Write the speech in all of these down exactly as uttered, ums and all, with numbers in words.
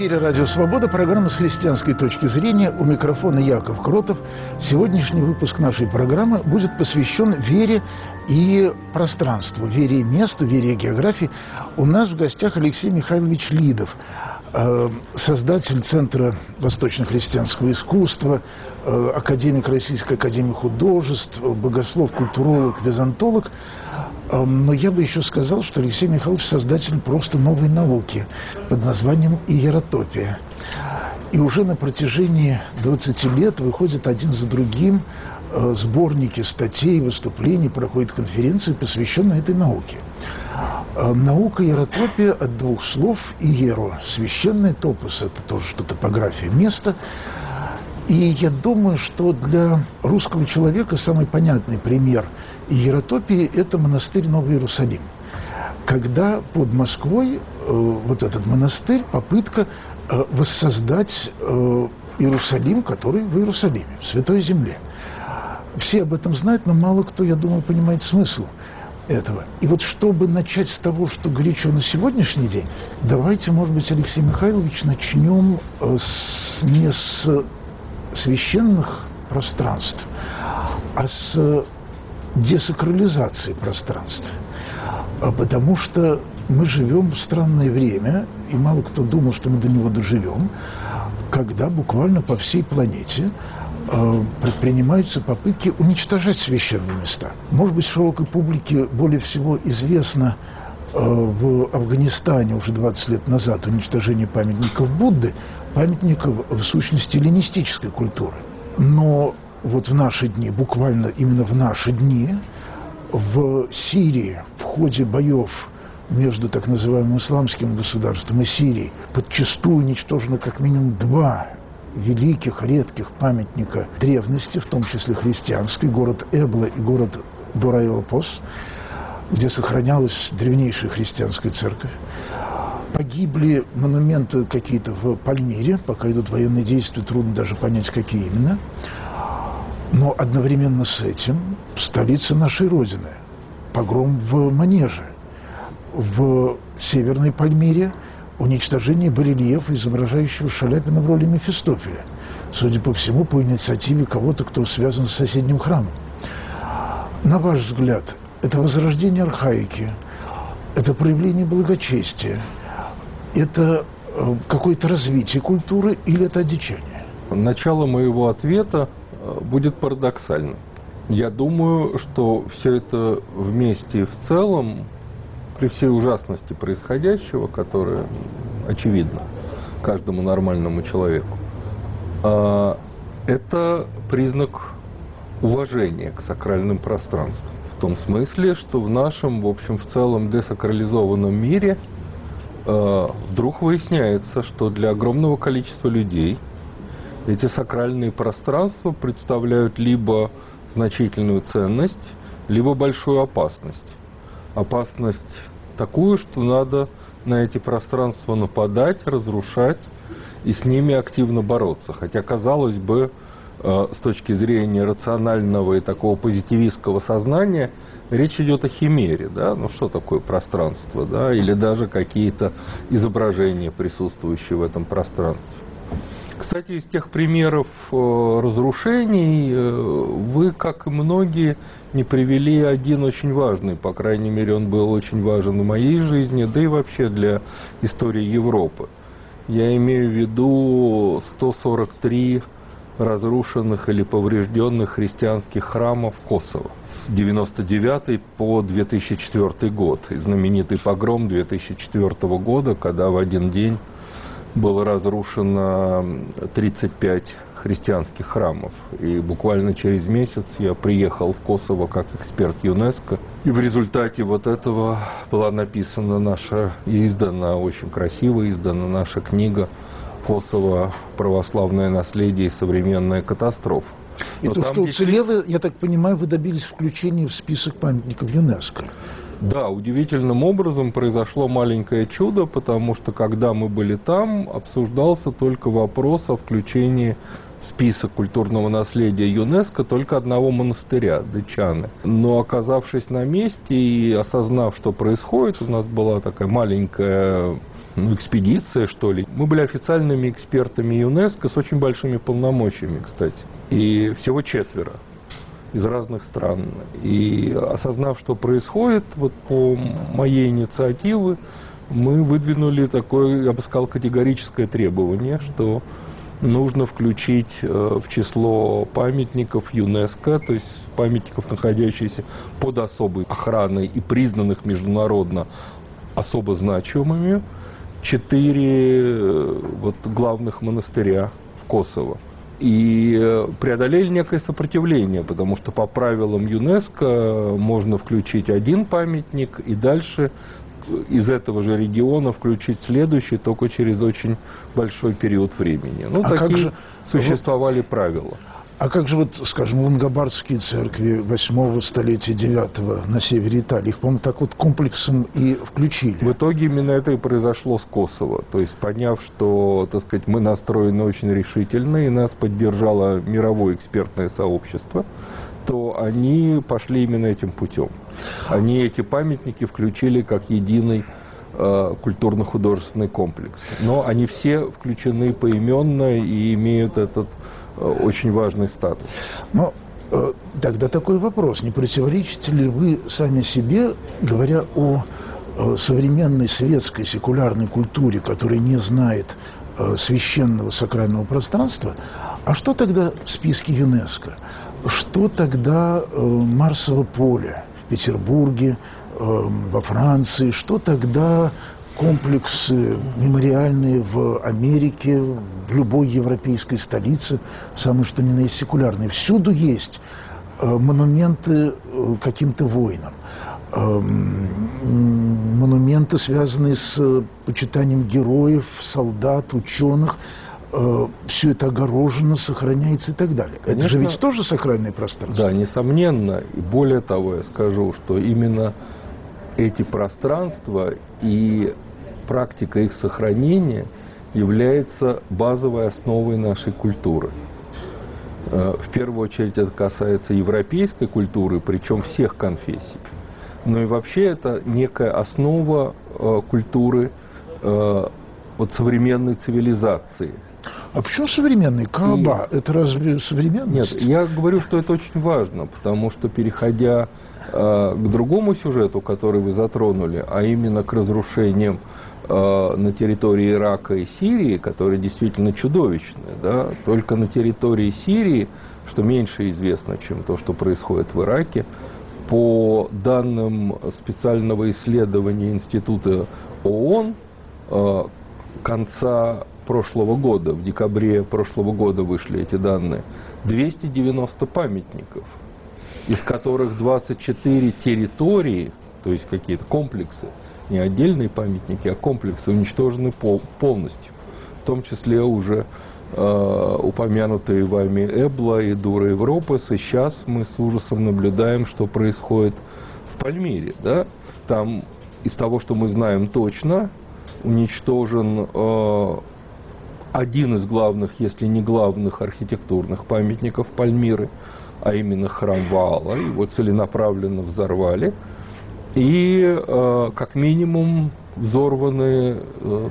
эфире «Радио Свобода», программа «С христианской точки зрения». У микрофона Яков Кротов. Сегодняшний выпуск нашей программы будет посвящен вере и пространству, вере и месту, вере и географии. У нас в гостях Алексей Михайлович Лидов, создатель Центра восточно-христианского искусства, академик Российской академии художеств, богослов, культуролог, византолог. Но я бы еще сказал, что Алексей Михайлович создатель просто новой науки под названием иеротопия. И уже на протяжении двадцати лет выходят один за другим сборники статей, выступлений, проходят конференции, посвященные этой науке. Наука иеротопия от двух слов иеро. Священный, топос – это тоже что топография места. И я думаю, что для русского человека самый понятный пример иеротопии – это монастырь Новый Иерусалим. Когда под Москвой э, вот этот монастырь, попытка э, воссоздать э, Иерусалим, который в Иерусалиме, в Святой Земле. Все об этом знают, но мало кто, я думаю, понимает смысл этого. И вот чтобы начать с того, что горячо на сегодняшний день, давайте, может быть, Алексей Михайлович, начнем э, с, не с священных пространств, а с десакрализации пространств. Потому что мы живем в странное время, и мало кто думал, что мы до него доживем, когда буквально по всей планете э, предпринимаются попытки уничтожать священные места. Может быть, широкой публике более всего известно э, в Афганистане уже двадцать лет назад уничтожение памятников Будды, памятников в сущности эллинистической культуры. Но вот в наши дни, буквально именно в наши дни, в Сирии в ходе боев между так называемым исламским государством и Сирией подчастую уничтожено как минимум два великих, редких памятника древности, в том числе христианской, город Эбла и город Дора-Европос, где сохранялась древнейшая христианская церковь. Погибли монументы какие-то в Пальмире, пока идут военные действия, трудно даже понять, какие именно. Но одновременно с этим столица нашей Родины, погром в Манеже, в Северной Пальмире уничтожение барельефа, изображающего Шаляпина в роли Мефистофеля, судя по всему, по инициативе кого-то, кто связан с соседним храмом. На ваш взгляд, это возрождение архаики, это проявление благочестия, это какое-то развитие культуры или это одичание? Начало моего ответа будет парадоксальным. Я думаю, что все это вместе и в целом, при всей ужасности происходящего, которое очевидно каждому нормальному человеку, это признак уважения к сакральным пространствам. В том смысле, что в нашем, в общем, в целом десакрализованном мире вдруг выясняется, что для огромного количества людей эти сакральные пространства представляют либо значительную ценность, либо большую опасность. Опасность такую, что надо на эти пространства нападать, разрушать и с ними активно бороться. Хотя, казалось бы, с точки зрения рационального и такого позитивистского сознания, речь идет о химере, да, ну что такое пространство, да, или даже какие-то изображения, присутствующие в этом пространстве. Кстати, из тех примеров э, разрушений э, вы, как и многие, не привели один очень важный, по крайней мере, он был очень важен в моей жизни, да и вообще для истории Европы. Я имею в виду сто сорок три разрушенных или поврежденных христианских храмов Косово с девяносто девятого по две тысячи четвёртый год. И знаменитый погром две тысячи четвёртого года, когда в один день было разрушено тридцать пять христианских храмов. И буквально через месяц я приехал в Косово как эксперт ЮНЕСКО. И в результате вот этого была написана наша, издана, очень красиво издана наша книга «Косово. Православное наследие и современная катастрофа». И то, что уцелело, я так понимаю, вы добились включения в список памятников ЮНЕСКО. Да, удивительным образом произошло маленькое чудо, потому что когда мы были там, обсуждался только вопрос о включении в список культурного наследия ЮНЕСКО только одного монастыря, Дычаны. Но оказавшись на месте и осознав, что происходит, у нас была такая маленькая ну, экспедиция, что ли. Мы были официальными экспертами ЮНЕСКО с очень большими полномочиями, кстати. И всего четверо из разных стран. И осознав, что происходит, вот по моей инициативе, мы выдвинули такое, я бы сказал, категорическое требование, что нужно включить в число памятников ЮНЕСКО, то есть памятников, находящихся под особой охраной и признанных международно особо значимыми, четыре вот, главных монастыря в Косово. И преодолели некое сопротивление, потому что по правилам ЮНЕСКО можно включить один памятник и дальше из этого же региона включить следующий только через очень большой период времени. Ну, а такие как же... существовали правила. А как же, вот, скажем, лангобардские церкви восьмого столетия, девятого на севере Италии, их, по-моему, так вот комплексом и включили? В итоге именно это и произошло с Косово. То есть, поняв, что, так сказать, мы настроены очень решительно, и нас поддержало мировое экспертное сообщество, то они пошли именно этим путем. Они эти памятники включили как единый э, культурно-художественный комплекс. Но они все включены поименно и имеют этот очень важный статус. Но э, тогда такой вопрос. Не противоречите ли вы сами себе, говоря о э, современной светской секулярной культуре, которая не знает э, священного сакрального пространства, а что тогда в списке ЮНЕСКО? Что тогда э, Марсово поле в Петербурге, э, во Франции? Что тогда комплексы мемориальные в Америке, в любой европейской столице, самое что ни на есть секулярные? Всюду есть э, монументы э, каким-то воинам, э, монументы, связанные с э, почитанием героев, солдат, ученых. Э, все это огорожено, сохраняется и так далее. Конечно, это же ведь тоже сакральное пространство. Да, несомненно. И более того, я скажу, что именно эти пространства и практика их сохранения является базовой основой нашей культуры. В первую очередь это касается европейской культуры, причем всех конфессий. Но и вообще это некая основа культуры вот, современной цивилизации. А почему современный? Кааба, и... это разве современность? Нет, я говорю, что это очень важно, потому что, переходя э, к другому сюжету, который вы затронули, а именно к разрушениям э, на территории Ирака и Сирии, которые действительно чудовищные, да, только на территории Сирии, что меньше известно, чем то, что происходит в Ираке, по данным специального исследования Института ООН, э, конца прошлого года, в декабре прошлого года вышли эти данные, двести девяносто памятников, из которых двадцать четыре территории, то есть какие-то комплексы, не отдельные памятники, а комплексы уничтожены пол, полностью. В том числе уже э, упомянутые вами Эбла и Дура Европы. Сейчас мы с ужасом наблюдаем, что происходит в Пальмире. Да? Там из того, что мы знаем точно, уничтожен э, один из главных, если не главных архитектурных памятников Пальмиры, а именно храм Ваала. Его целенаправленно взорвали. И э, как минимум взорваны э,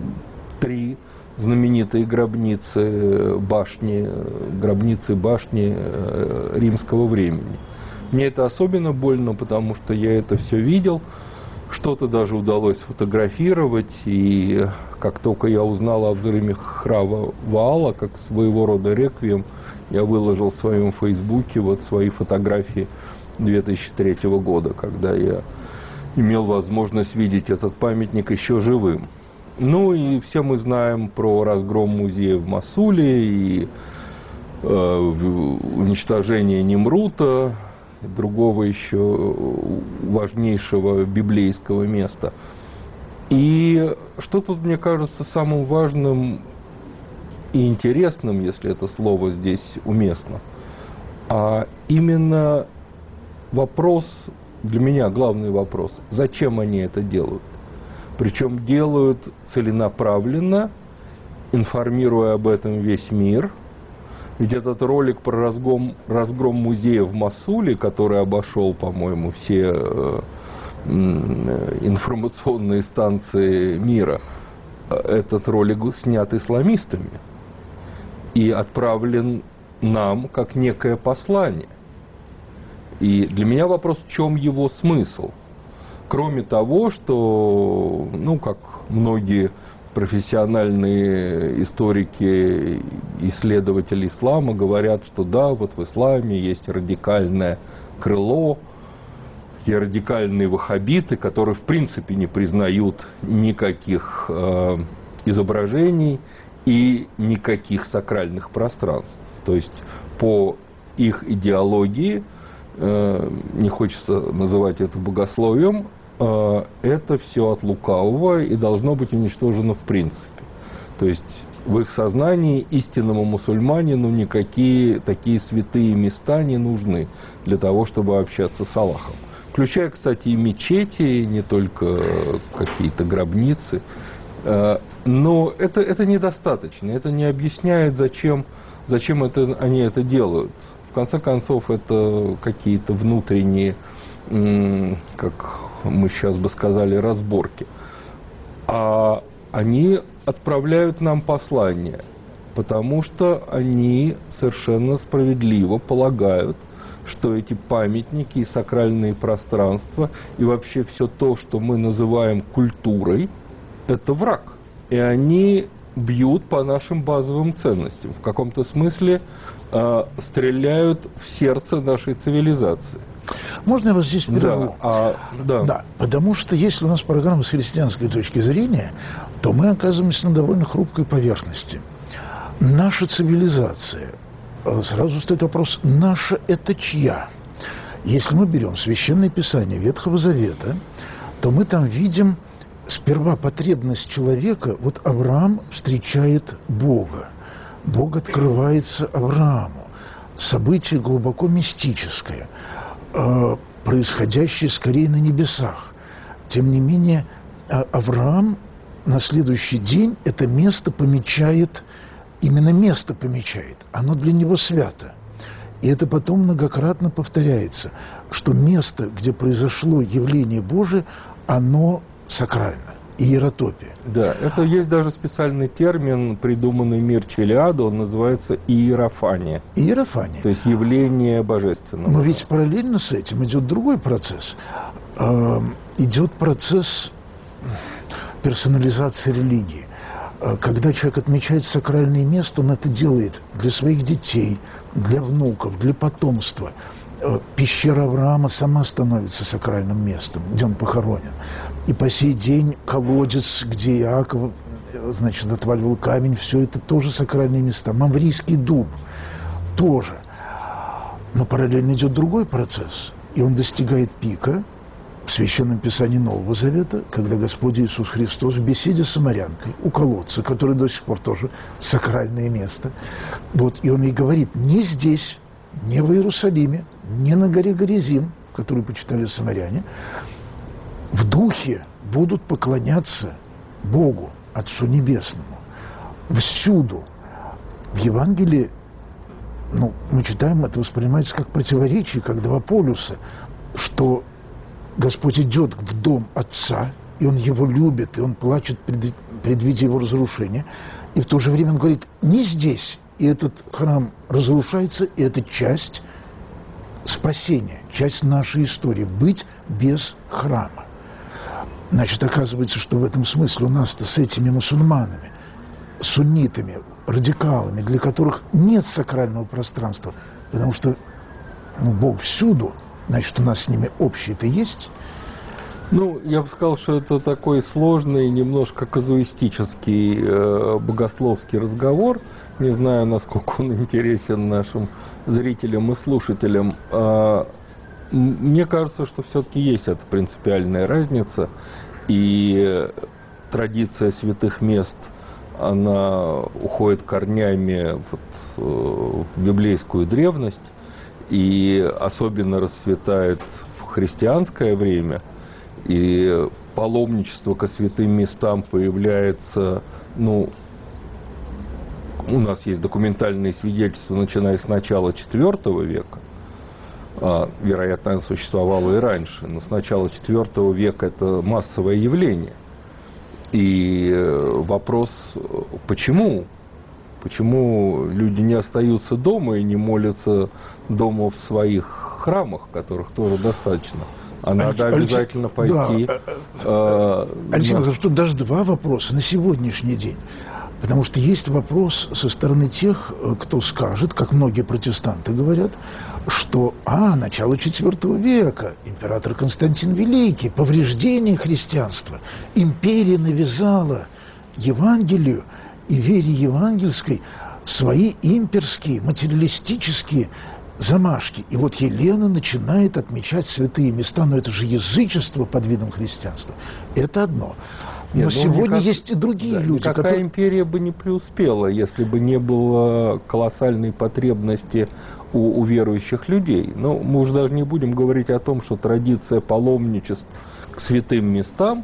три знаменитые гробницы башни, гробницы башни э, римского времени. Мне это особенно больно, потому что я это все видел. Что-то даже удалось сфотографировать, и как только я узнал о взрыве храма Ваала, как своего рода реквием, я выложил в своем фейсбуке вот свои фотографии две тысячи третьего года, когда я имел возможность видеть этот памятник еще живым. Ну и все мы знаем про разгром музея в Мосуле и э, уничтожение Нимрута, другого еще важнейшего библейского места. И что тут, мне кажется, самым важным и интересным, если это слово здесь уместно, а именно вопрос, для меня главный вопрос, зачем они это делают? Причем делают целенаправленно, информируя об этом весь мир. Ведь этот ролик про разгром, разгром музея в Мосуле, который обошел, по-моему, все э, информационные станции мира, этот ролик снят исламистами и отправлен нам как некое послание. И для меня вопрос, в чем его смысл? Кроме того, что, ну, как многие профессиональные историки, исследователи ислама говорят, что да, вот в исламе есть радикальное крыло, и радикальные ваххабиты, которые в принципе не признают никаких э, изображений и никаких сакральных пространств. То есть по их идеологии, э, не хочется называть это богословием, э, это все от лукавого и должно быть уничтожено в принципе. То есть в их сознании истинному мусульманину никакие такие святые места не нужны для того, чтобы общаться с Аллахом. Включая, кстати, и мечети, не только какие-то гробницы. Но это, это недостаточно, это не объясняет, зачем, зачем это, они это делают. В конце концов, это какие-то внутренние, как мы сейчас бы сказали, разборки. А они отправляют нам послание, потому что они совершенно справедливо полагают, что эти памятники и сакральные пространства и вообще все то, что мы называем культурой, это враг. И они бьют по нашим базовым ценностям. В каком-то смысле э, стреляют в сердце нашей цивилизации. Можно я вас здесь прерву? Да, а, да. Да, потому что если у нас программа с христианской точки зрения, то мы оказываемся на довольно хрупкой поверхности. Наша цивилизация, сразу стоит вопрос, наша это чья? Если мы берем Священное Писание Ветхого Завета, то мы там видим сперва потребность человека. Вот Авраам встречает Бога. Бог открывается Аврааму. Событие глубоко мистическое, э, происходящее скорее на небесах. Тем не менее, Авраам на следующий день это место помечает, именно место помечает. Оно для него свято. И это потом многократно повторяется, что место, где произошло явление Божие, оно сакрально, иеротопия. Да, это есть даже специальный термин, придуманный Мирчелиадо, он называется иерофания. Иерофания. То есть явление божественного. Но ведь параллельно с этим идет другой процесс. Э, идет процесс персонализации религии. Когда человек отмечает сакральное место, он это делает для своих детей, для внуков, для потомства. Пещера Авраама сама становится сакральным местом, где он похоронен. И по сей день колодец, где Иаков, значит, отваливал камень, все это тоже сакральные места. Мамврийский дуб тоже. Но параллельно идет другой процесс, и он достигает пика в Священном Писании Нового Завета, когда Господь Иисус Христос в беседе с самарянкой у колодца, который до сих пор тоже сакральное место, вот, и он ей говорит, не здесь, не в Иерусалиме, не на горе Горизим, которую почитали самаряне, в духе будут поклоняться Богу, Отцу Небесному. Всюду. В Евангелии, ну, мы читаем, это воспринимается как противоречие, как два полюса, что Господь идет в дом Отца, и Он его любит, и Он плачет, предвидя его разрушения, и в то же время Он говорит, не здесь. И этот храм разрушается, и это часть спасения, часть нашей истории, быть без храма. Значит, оказывается, что в этом смысле у нас-то с этими мусульманами, суннитами, радикалами, для которых нет сакрального пространства, потому что ну, Бог всюду, значит, у нас с ними общее-то есть. Ну, я бы сказал, что это такой сложный, немножко казуистический э, богословский разговор. Не знаю, насколько он интересен нашим зрителям и слушателям. А, мне кажется, что все-таки есть эта принципиальная разница. И традиция святых мест, она уходит корнями вот, в библейскую древность. И особенно расцветает в христианское время. И паломничество ко святым местам появляется, ну, у нас есть документальные свидетельства, начиная с начала четвёртого века. А, вероятно, оно существовало и раньше, но с начала четвёртого века это массовое явление. И вопрос, почему? Почему люди не остаются дома и не молятся дома в своих храмах, которых тоже достаточно? А надо Алексей, обязательно пойти. Да. Э, Алексей Николаевич, тут даже два вопроса на сегодняшний день. Потому что есть вопрос со стороны тех, кто скажет, как многие протестанты говорят, что, а, начало четвёртого века, император Константин Великий, повреждение христианства, империя навязала Евангелию и вере евангельской свои имперские, материалистические замашки. И вот Елена начинает отмечать святые места, но это же язычество под видом христианства. Это одно. Но Нет, сегодня никак... есть и другие да, люди, какая которые... империя бы не преуспела, если бы не было колоссальной потребности у, у верующих людей. Но мы уже даже не будем говорить о том, что традиция паломничеств к святым местам,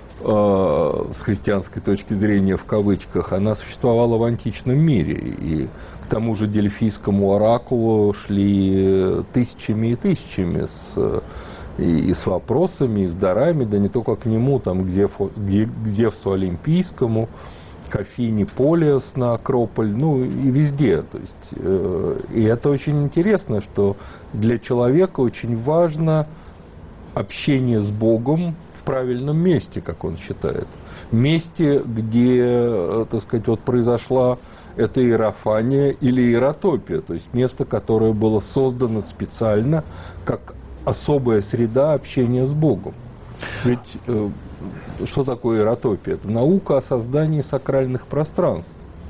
э, с христианской точки зрения в кавычках, она существовала в античном мире. И к тому же Дельфийскому оракулу шли тысячами и тысячами с... И, и с вопросами, и с дарами, да не только к нему, там, к Зевсу, к Зевсу Олимпийскому, к Афине Полиас на Акрополь, ну и везде. То есть, э, и это очень интересно, что для человека очень важно общение с Богом в правильном месте, как он считает. Месте, где, так сказать, вот произошла эта иерофания или иеротопия, то есть место, которое было создано специально как особая среда общения с Богом. Ведь э, что такое иеротопия? Это наука о создании сакральных пространств.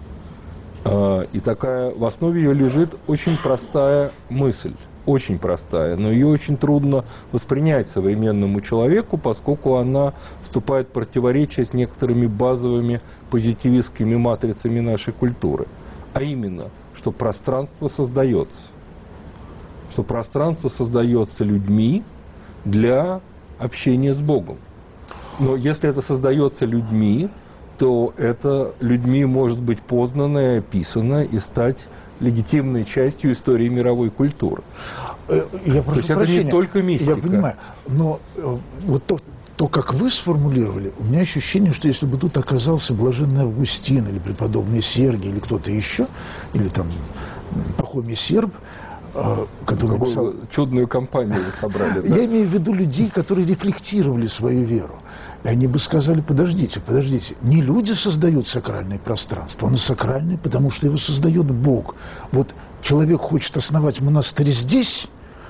Э, и такая, в основе ее лежит очень простая мысль. Очень простая, но ее очень трудно воспринять современному человеку, поскольку она вступает в противоречие с некоторыми базовыми позитивистскими матрицами нашей культуры. А именно, что пространство создается. Что пространство создается людьми для общения с Богом. Но если это создается людьми, то это людьми может быть познано и описано и стать легитимной частью истории мировой культуры. Я прошу то есть прощения, это не только мистика. Я понимаю, но вот то, то, как вы сформулировали, у меня ощущение, что если бы тут оказался блаженный Августин или преподобный Сергий или кто-то еще, или там Пахомий Серб, который написал... чудную компанию вы собрали. Да? Я имею в виду людей, которые рефлектировали свою веру. И они бы сказали, подождите, подождите, не люди создают сакральное пространство, оно сакральное, потому что его создает Бог. Вот человек хочет основать монастырь здесь,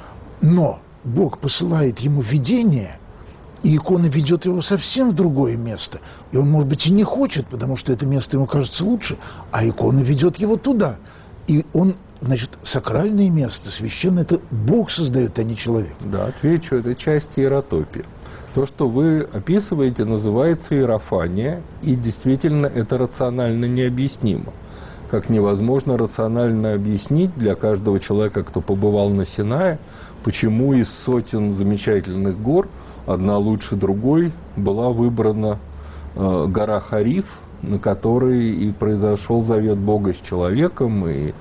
но Бог посылает ему видение, и икона ведет его совсем в другое место. И он, может быть, и не хочет, потому что это место ему кажется лучше, а икона ведет его туда. И он, значит, сакральное место, священное, это Бог создает, а не человек. Да, отвечу, это часть иеротопии. То, что вы описываете, называется иерофания, и действительно это рационально необъяснимо. Как невозможно рационально объяснить для каждого человека, кто побывал на Синае, почему из сотен замечательных гор, одна лучше другой, была выбрана э, гора Хариф, на которой и произошел завет Бога с человеком, и,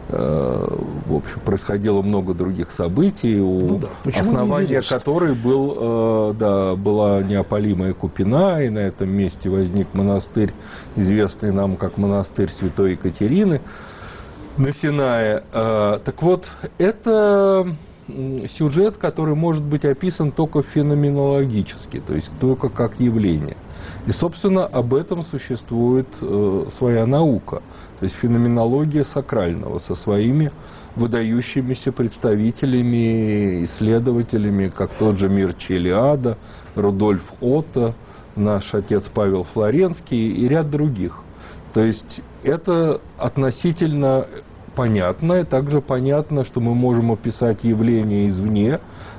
э, в общем, происходило много других событий, у ну да, основания которой был, э, да, была неопалимая купина, и на этом месте возник монастырь, известный нам как монастырь Святой Екатерины на Синае. Э, так вот, это сюжет, который может быть описан только феноменологически, то есть только как явление. И, собственно, об этом существует э, своя наука, то есть феноменология сакрального со своими выдающимися представителями, исследователями, как тот же Мирча Илиада, Рудольф Отто, наш отец Павел Флоренский и ряд других. То есть это относительно понятно, и также понятно, что мы можем описать явление извне,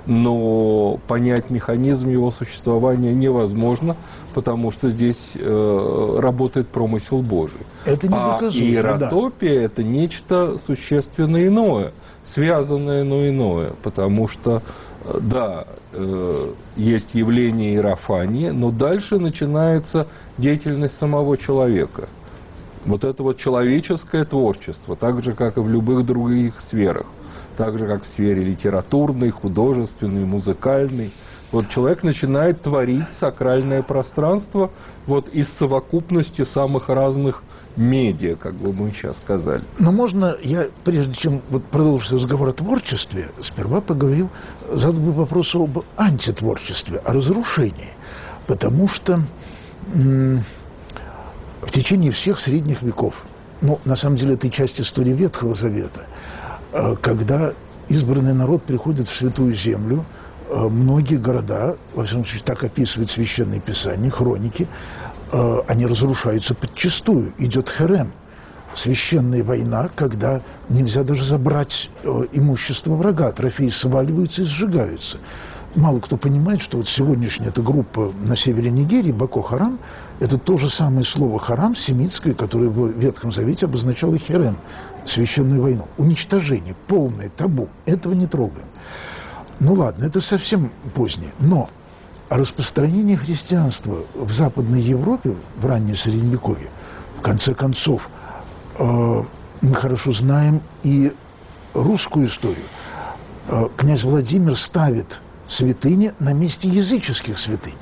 но понять механизм его существования невозможно, потому что здесь э, работает промысел Божий. Это недоказуемо, а иеротопия да. это нечто существенно иное, связанное, но иное, потому что, да, э, есть явление иерофании, но дальше начинается деятельность самого человека. Вот это вот человеческое творчество, так же, как и в любых других сферах, так же, как в сфере литературной, художественной, музыкальной, Вот человек начинает творить сакральное пространство вот из совокупности самых разных медиа, как бы мы сейчас сказали. Но можно я, прежде чем вот продолжить разговор о творчестве, сперва поговорил, задал бы вопрос об антитворчестве, о разрушении. Потому что м- в течение всех средних веков, ну, на самом деле, это и часть истории Ветхого Завета, э- когда избранный народ приходит в Святую Землю, э- многие города, во всяком случае, так описывает Священное Писание, хроники, они разрушаются подчистую. Идет херем, священная война, когда нельзя даже забрать имущество врага, трофеи сваливаются и сжигаются. Мало кто понимает, что вот сегодняшняя эта группа на севере Нигерии, Боко-Харам, это то же самое слово «харам» семитское, которое в Ветхом Завете обозначало херем, священную войну. Уничтожение, полное табу. Этого не трогаем. Ну ладно, это совсем позднее. Но о распространении христианства в Западной Европе в раннее Средневековье, в конце концов, э, мы хорошо знаем и русскую историю. Э, князь Владимир ставит святыни на месте языческих святынь.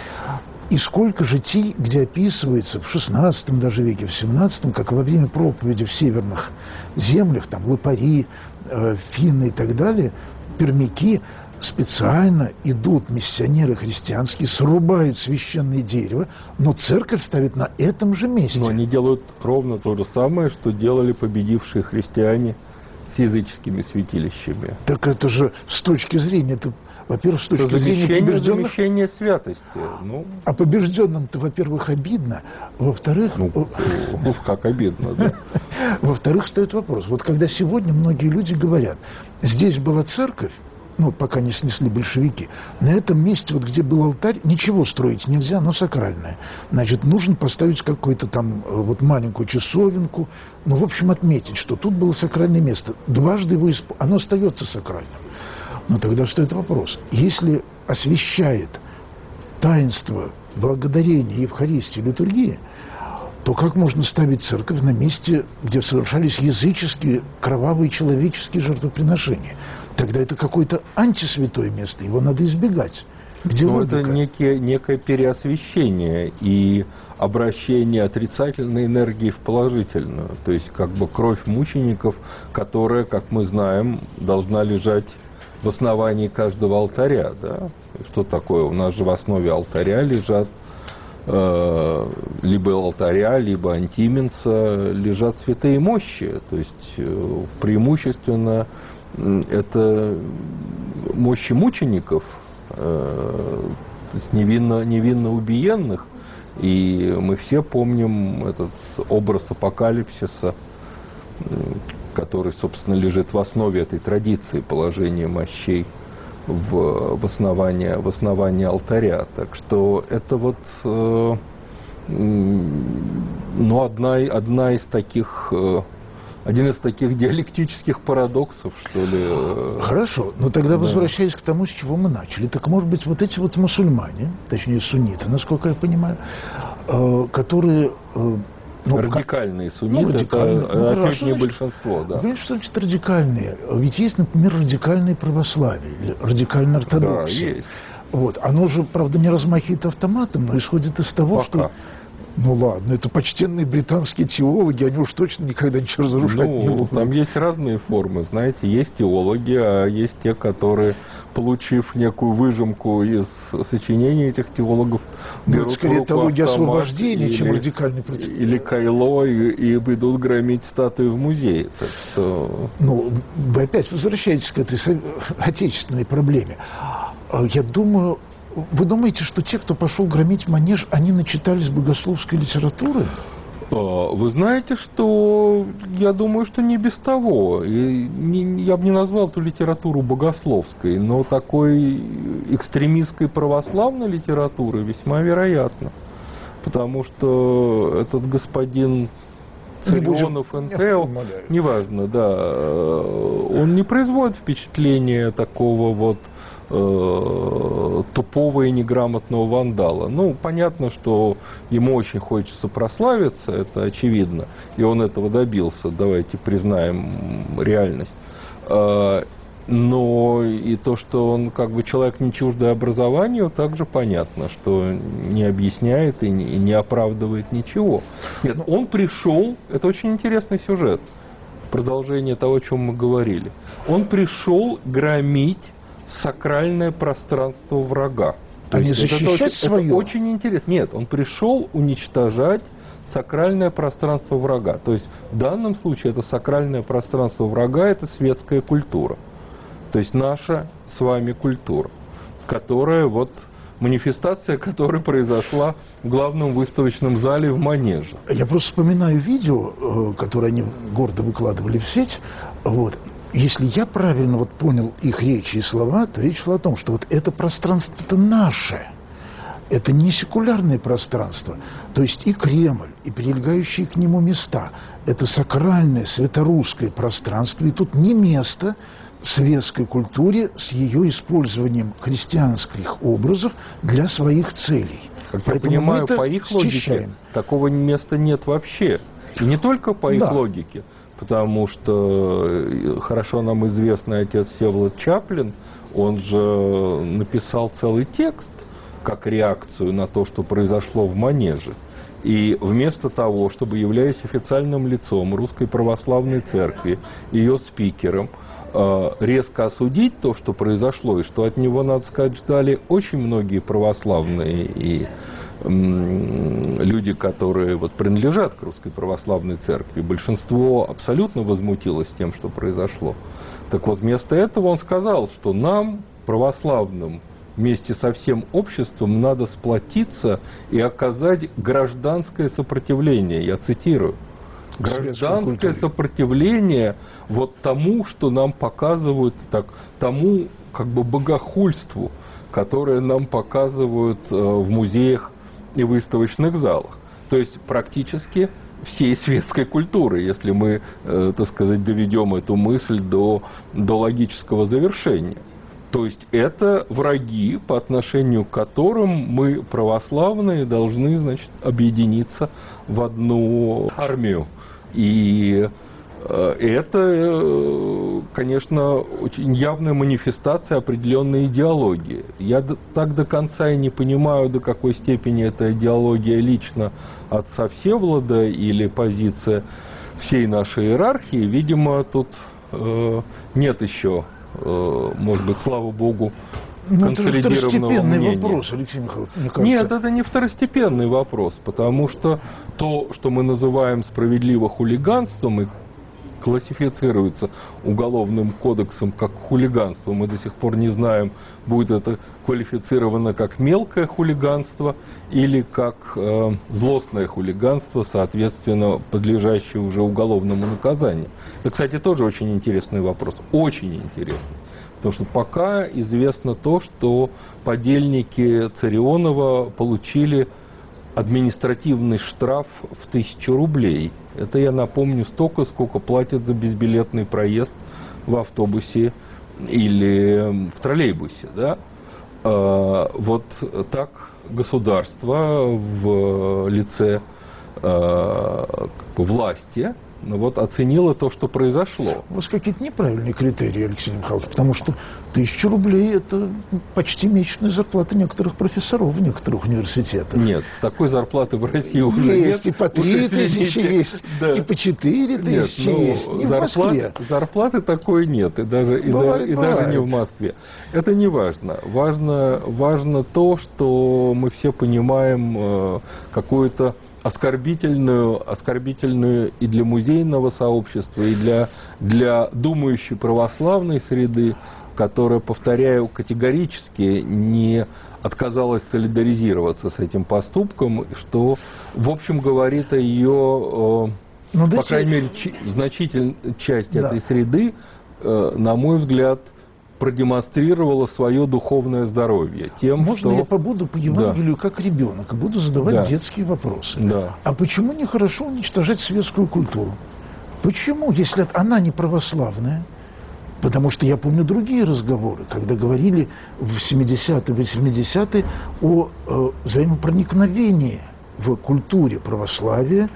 И сколько житий, где описывается в шестнадцатом даже веке, в семнадцатом, как во время проповеди в северных землях, там лопари, э, финны и так далее, пермяки, специально идут миссионеры христианские, срубают священное дерево, но церковь ставит на этом же месте. Но они делают ровно то же самое, что делали победившие христиане с языческими святилищами. Так это же с точки зрения, это, во-первых, с точки это зрения побежденных... замещение святости. Ну, а побежденным-то, во-первых, обидно, во-вторых... Ну, ну как обидно, да. Во-вторых, встает вопрос. Вот когда сегодня многие люди говорят, здесь была церковь, ну, пока не снесли большевики, на этом месте, вот где был алтарь, ничего строить нельзя, но сакральное. Значит, нужно поставить какую-то там вот маленькую часовенку, ну, в общем, отметить, что тут было сакральное место. Дважды его исп... оно остается сакральным. Но тогда встает вопрос. Если освящает таинство благодарения, Евхаристии, литургии, то как можно ставить церковь на месте, где совершались языческие, кровавые человеческие жертвоприношения? Тогда это какое-то антисвятое место, его надо избегать. Где Но логика? это некие, некое переосвящение и обращение отрицательной энергии в положительную. То есть как бы кровь мучеников, которая, как мы знаем, должна лежать в основании каждого алтаря. Да? Что такое? У нас же в основе алтаря лежат э, либо алтаря, либо антименса, лежат святые мощи. То есть э, преимущественно это мощи мучеников, э, то есть невинно, невинно убиенных. И мы все помним этот образ апокалипсиса, который, собственно, лежит в основе этой традиции положения мощей в, в, основании, в основании алтаря. Так что это вот э, ну, одна, одна из таких... Э, Один из таких диалектических парадоксов, что ли. Хорошо, но тогда, да, возвращаясь к тому, с чего мы начали, так, может быть, вот эти вот мусульмане, точнее сунниты, насколько я понимаю, э, которые... Э, ну, радикальные сунниты, ну, радикальные, это ну, отнюдь ну, не значит, большинство, да. Понимаете, что значит радикальные? Ведь есть, например, радикальное православие, или радикальная ортодоксия. Да, есть. Вот. Оно же, правда, не размахивает автоматом, но исходит из того, Пока. что... Ну ладно, это почтенные британские теологи, они уж точно никогда ничего разрушать ну, не будут. Там есть разные формы, знаете, есть теологи, а есть те, которые, получив некую выжимку из сочинений этих теологов, ну, берут скорее теология освобождения, или, чем радикальный против. Или кайло, и, и идут громить статуи в музее. Так что... Ну, вы опять возвращаетесь к этой отечественной проблеме. Я думаю... Вы думаете, что те, кто пошел громить манеж, они начитались богословской литературы? Вы знаете, что я думаю, что не без того. И не, я бы не назвал эту литературу богословской, но такой экстремистской православной литературы весьма вероятно. Потому что этот господин Царионов эн тэ о, неважно, да, он не производит впечатления такого вот тупого и неграмотного вандала. Ну, понятно, что ему очень хочется прославиться, это очевидно, и он этого добился, давайте признаем реальность. Но и то, что он как бы человек не чуждый образованию, также понятно, что не объясняет и не, и не оправдывает ничего. Нет, он пришел, это очень интересный сюжет, продолжение того, о чем мы говорили. Он пришел громить сакральное пространство врага. То а не есть защищать это, свое? Это очень интересно. Нет, он пришел уничтожать сакральное пространство врага. То есть в данном случае это сакральное пространство врага, это светская культура. То есть наша с вами культура, которая вот манифестация, которая произошла в главном выставочном зале в Манеже. Я просто вспоминаю видео, которое они гордо выкладывали в сеть. Вот. Если я правильно вот понял их речи и слова, то речь шла о том, что вот это пространство-то наше. Это не секулярное пространство. То есть и Кремль, и прилегающие к нему места. Это сакральное, светорусское пространство. И тут не место светской культуре с ее использованием христианских образов для своих целей. Как Поэтому я понимаю, мы это по их логике счищаем. такого места нет вообще. И не только по их Да. логике, потому что хорошо нам известный отец Всеволод Чаплин, он же написал целый текст как реакцию на то, что произошло в Манеже. И вместо того, чтобы, являясь официальным лицом Русской Православной Церкви, ее спикером, резко осудить то, что произошло, и что от него, надо сказать, ждали очень многие православные и люди, которые вот принадлежат к Русской Православной Церкви. Большинство абсолютно возмутилось тем, что произошло. Так вот, вместо этого он сказал, что нам, православным, вместе со всем обществом надо сплотиться и оказать гражданское сопротивление. Я цитирую. Гражданское сопротивление вот тому, что нам показывают, так, тому как бы богохульству, которое нам показывают э, в музеях и выставочных залах. То есть практически всей светской культуры, если мы, э, так сказать, доведем эту мысль до, до логического завершения. То есть это враги, по отношению к которым мы, православные, должны, значит, объединиться в одну армию. И это, конечно, очень явная манифестация определенной идеологии. Я так до конца и не понимаю, до какой степени эта идеология лично отца Всеволода или позиция всей нашей иерархии. Видимо, тут э, нет еще, э, может быть, слава богу, Ну, это же второстепенный мнения. вопрос, Алексей Михайлович, мне кажется. Нет, это не второстепенный вопрос, потому что то, что мы называем справедливо хулиганством и классифицируется уголовным кодексом как хулиганство, мы до сих пор не знаем, будет это квалифицировано как мелкое хулиганство или как э, злостное хулиганство, соответственно, подлежащее уже уголовному наказанию. Это, кстати, тоже очень интересный вопрос, очень интересный. Потому что пока известно то, что подельники Царионова получили административный штраф в тысячу рублей. Это, я напомню, столько, сколько платят за безбилетный проезд в автобусе или в троллейбусе. Да? Вот так государство в лице власти вот оценила то, что произошло. У вас какие-то неправильные критерии, Алексей Михайлович, потому что тысяча рублей – это почти месячная зарплата некоторых профессоров в некоторых университетах. Нет, такой зарплаты в России уже нет. Есть и по три тысячи, есть да. и по четыре тысячи, нет, есть. Не зарплат, в Москве. Зарплаты такой нет, и даже, и бывает, да, и бывает. даже не в Москве. Это не важно. Важно, важно то, что мы все понимаем э, какую-то оскорбительную, оскорбительную и для музейного сообщества, и для, для думающей православной среды, которая, повторяю, категорически не отказалась солидаризироваться с этим поступком, что, в общем, говорит о ее, э, по дайте... крайней мере, ч- значительная часть да. этой среды, э, на мой взгляд, продемонстрировала свое духовное здоровье тем, Можно что... я побуду по Евангелию да. как ребенок и буду задавать да. детские вопросы? Да. А почему нехорошо уничтожать светскую культуру? Почему, если она не православная? Потому что я помню другие разговоры, когда говорили в семидесятые, восьмидесятые о э, взаимопроникновении в культуре православия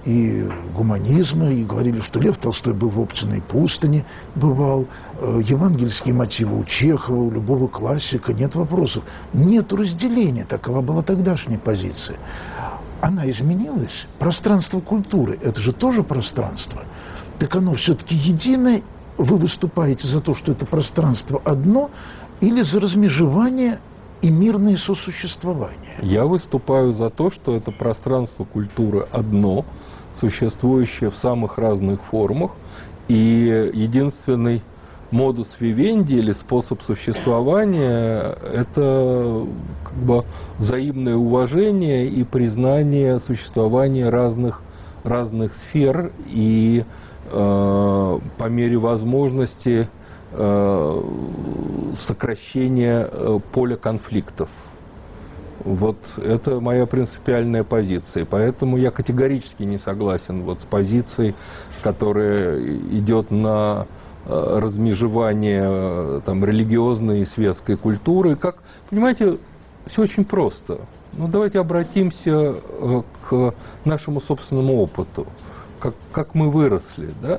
и гуманизма, и говорили, что Лев Толстой был в Оптиной пустыне, бывал, евангельские мотивы у Чехова, у любого классика, нет вопросов. Нет разделения, такова была тогдашняя позиция. Она изменилась. Пространство культуры, это же тоже пространство. Так оно все-таки единое. Вы выступаете за то, что это пространство одно, или за размежевание и мирное сосуществование? Я выступаю за то, что это пространство культуры одно, существующее в самых разных формах, и единственный модус вивенди или способ существования – это как бы взаимное уважение и признание существования разных, разных сфер и э, по мере возможности э, сокращения э, поля конфликтов. Вот это моя принципиальная позиция. Поэтому я категорически не согласен вот с позицией, которая идет на размежевание там, религиозной и светской культуры. Как, понимаете, все очень просто. Ну, давайте обратимся к нашему собственному опыту. Как, как мы выросли, да?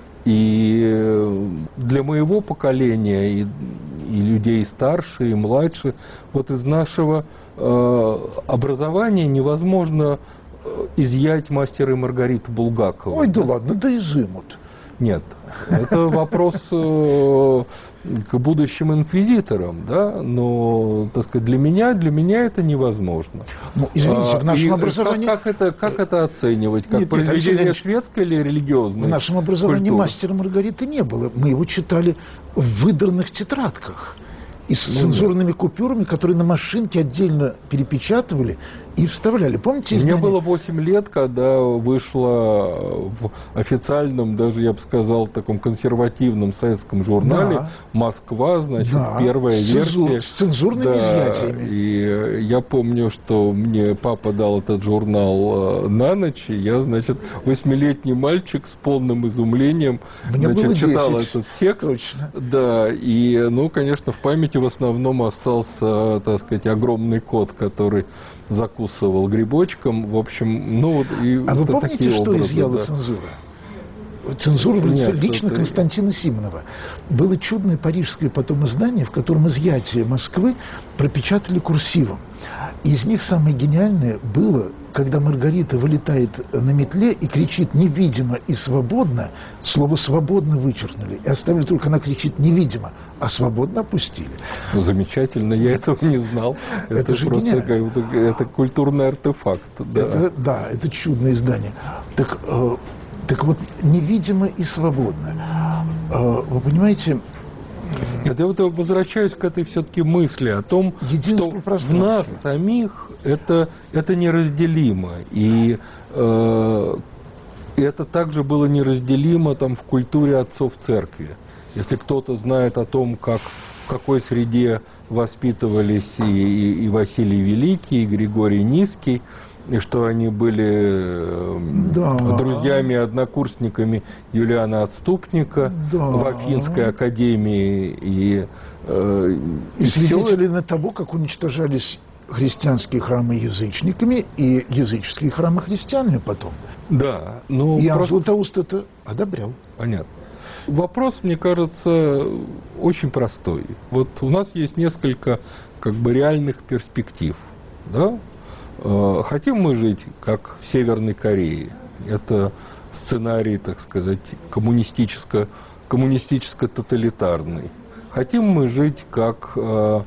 И для моего поколения, и, и людей старше, и младше, вот из нашего э, образования невозможно изъять «Мастера и Маргариту» Булгакова. Ой, да, да ладно, да изымут. Нет, это вопрос э, к будущим инквизиторам, да, но, так сказать, для меня, для меня это невозможно. Ну, извините, в нашем а, образовании... Как, как, это, как это оценивать? Как нет, произведение нет, светское или религиозное? В нашем образовании культуры? «Мастера Маргариты» не было. Мы его читали в выдранных тетрадках. И с ну, цензурными да. купюрами, которые на машинке отдельно перепечатывали и вставляли. Помните издание? Мне было восемь лет, когда вышло в официальном, даже я бы сказал, таком консервативном советском журнале да. «Москва», значит, да. первая Цензур, версия. С цензурными да. изъятиями. И я помню, что мне папа дал этот журнал на ночь, и я, значит, восьмилетний мальчик с полным изумлением мне значит, было читал этот текст. Точно. Да, и, ну, конечно, в памяти в основном остался, так сказать, огромный кот, который закусывал грибочком. В общем, ну, и а вы помните, такие что образы, изъяла да. цензура? Цензура в лице Нет, лично это... Константина Симонова. Было чудное парижское потом издание, в котором изъятие Москвы пропечатали курсивом. И из них самое гениальное было, когда Маргарита вылетает на метле и кричит «невидимо» и «свободно», слово «свободно» вычеркнули. И оставили только она кричит «невидимо», а «свободно» опустили. Ну, замечательно, я этого не знал. Это, это же просто гениально. Это культурный артефакт. Да, это, да, это чудное издание. Так, э, так вот, «невидимо» и «свободно». Э, вы понимаете... Нет, я вот возвращаюсь к этой все-таки мысли о том, что в нас самих это, это неразделимо. И э, это также было неразделимо там, в культуре отцов церкви. Если кто-то знает о том, как, в какой среде воспитывались и, и, и Василий Великий, и Григорий Низкий, и что они были да. друзьями, однокурсниками Юлиана Отступника да. в Афинской академии. И, э, и, и свидетелями все... того, как уничтожались христианские храмы язычниками и языческие храмы христианами потом. Да. Ну, и Иоанн просто... Златоуст это одобрял. Понятно. Вопрос, мне кажется, очень простой. Вот у нас есть несколько как бы реальных перспектив. Да? Хотим мы жить, как в Северной Корее. Это сценарий, так сказать, коммунистическо, коммунистическо-тоталитарный. Хотим мы жить, как э,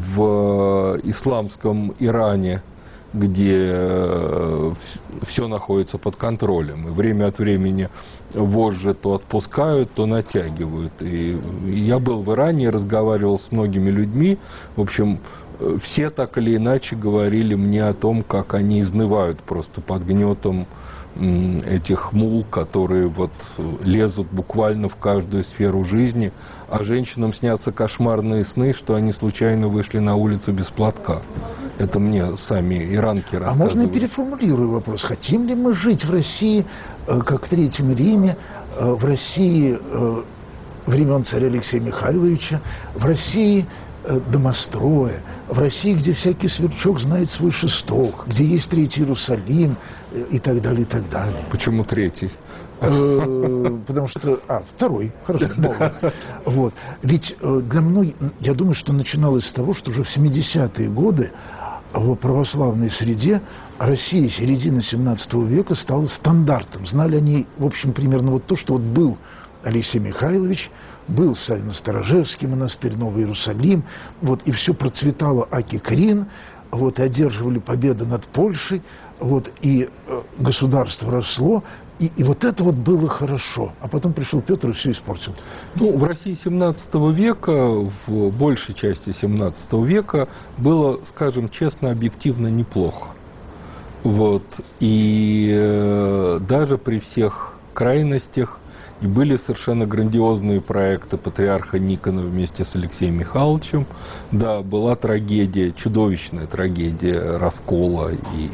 в исламском Иране, где э, все находится под контролем. И время от времени вожжи то отпускают, то натягивают. И я был в Иране и разговаривал с многими людьми. В общем, все так или иначе говорили мне о том, как они изнывают просто под гнетом этих мул, которые вот лезут буквально в каждую сферу жизни, а женщинам снятся кошмарные сны, что они случайно вышли на улицу без платка. Это мне сами иранки рассказывают. А можно я переформулирую вопрос? Хотим ли мы жить в России, как в Третьем Риме, в России времен царя Алексея Михайловича, в России э, домостроя, в России, где всякий сверчок знает свой шесток, где есть Третий Иерусалим э, и так далее, и так далее. Почему третий? Э, потому что... А, второй, хорошо, новый. Вот. Ведь э, для многих... Я думаю, что начиналось с того, что уже в семидесятые годы в православной среде Россия середины семнадцатого века стала стандартом. Знали они, в общем, примерно вот то, что вот был Алексей Михайлович, был Савино-Сторожевский монастырь, Новый Иерусалим, вот, и все процветало Аки-Крин, вот, и одерживали победы над Польшей, вот, и э, государство росло, и, и вот это вот было хорошо. А потом пришел Петр и все испортил. Ну, в России семнадцатого века, в большей части семнадцатого века, было, скажем честно, объективно неплохо. Вот. И э, даже при всех крайностях, и были совершенно грандиозные проекты патриарха Никона вместе с Алексеем Михайловичем. Да, была трагедия, чудовищная трагедия раскола и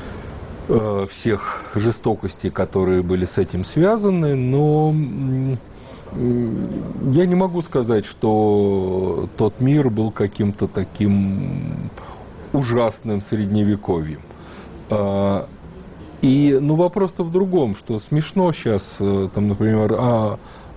э, всех жестокостей, которые были с этим связаны, но э, я не могу сказать, что тот мир был каким-то таким ужасным средневековьем. Э, И, ну, вопрос-то в другом, что смешно сейчас, там, например, а,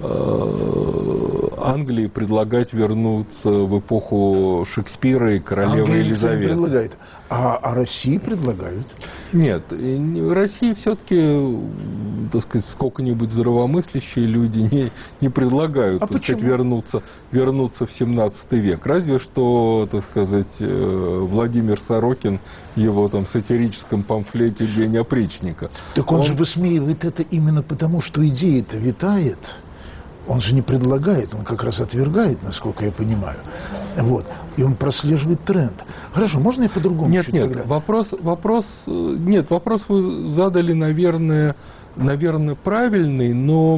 а, Англии предлагать вернуться в эпоху Шекспира и королевы Англия Елизаветы. Предлагает. А, а России предлагают? Нет, России все-таки, так сказать, сколько-нибудь здравомыслящие люди не, не предлагают, а так почему? сказать, вернуться, вернуться в семнадцатый век. Разве что, так сказать, Владимир Сорокин в его там сатирическом памфлете «День опричника». Так он, он же высмеивает это именно потому, что идея-то витает. Он же не предлагает, он как раз отвергает, насколько я понимаю. Вот. И он прослеживает тренд. Хорошо, можно я по-другому? Нет, чуть нет, тогда? вопрос, вопрос, нет, вопрос вы задали, наверное, наверное, правильный, но,